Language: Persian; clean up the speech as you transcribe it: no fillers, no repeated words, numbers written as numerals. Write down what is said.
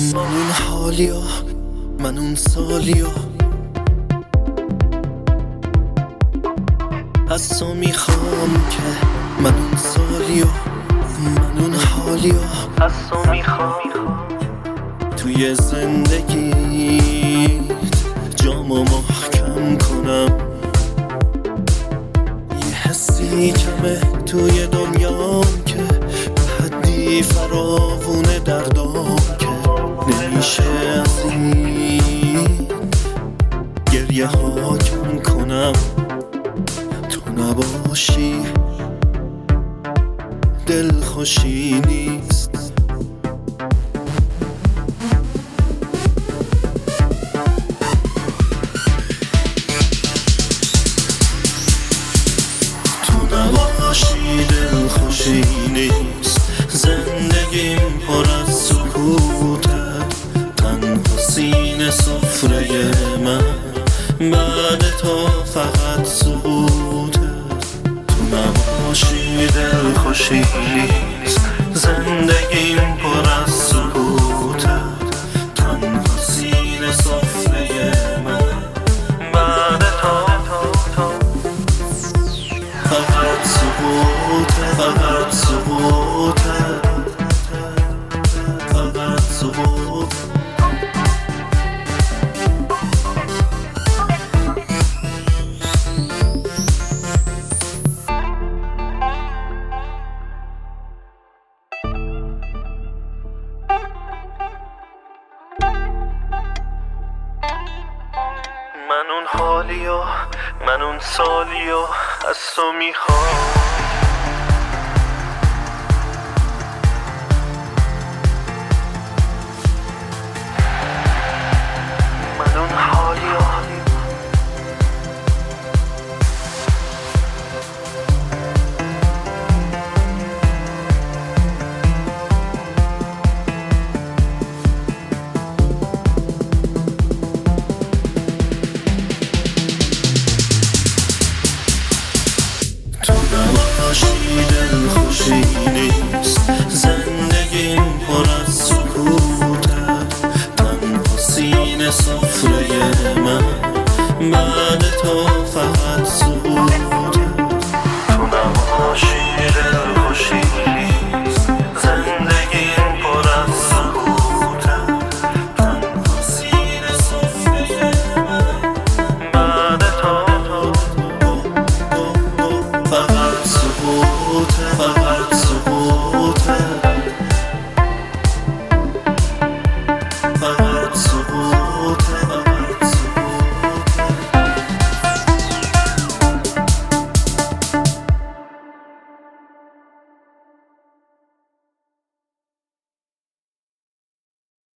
من اون حالیا، من اون سالیا، از تو میخوام که من اون سالیا، من اون حالیا، از تو میخوام توی زندگیت جامو محکم کنم. یه حسی کمه توی دنیام که حدی فراوونه دردام که نمیشه از این گریه ها کم کنم. تو نباشی دل خوشی نیست. تو نباشی دل خوشی نیست. زندگیم پر از سکوته، تنها سینه سفره من بعد تو فقط سقوطه. تو نباشی دل خوشی نیست. زندگیم پر از سکوته، تنها سینه سفره من بعد تو فقط سقوطه، فقط سقوطه، فقط سقوطه. من اون حالیا، من اون سالیا، از تو میخوام